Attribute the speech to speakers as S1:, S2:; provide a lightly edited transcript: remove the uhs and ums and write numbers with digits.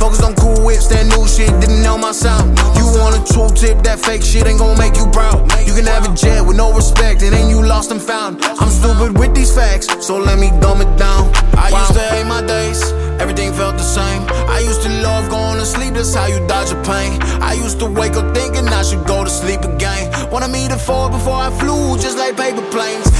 S1: Focus on cool whips, that new shit didn't know my sound. You want a true tip, that fake shit ain't gon' make you proud. You can have a jet with no respect, and then you lost and found. I'm stupid with these facts, so let me dumb it down. I used to hate my days, everything felt the same. I used to love going to sleep, that's how you dodge your pain. I used to wake up thinking I should go to sleep again. Wanted me to fall before I flew, just like paper planes.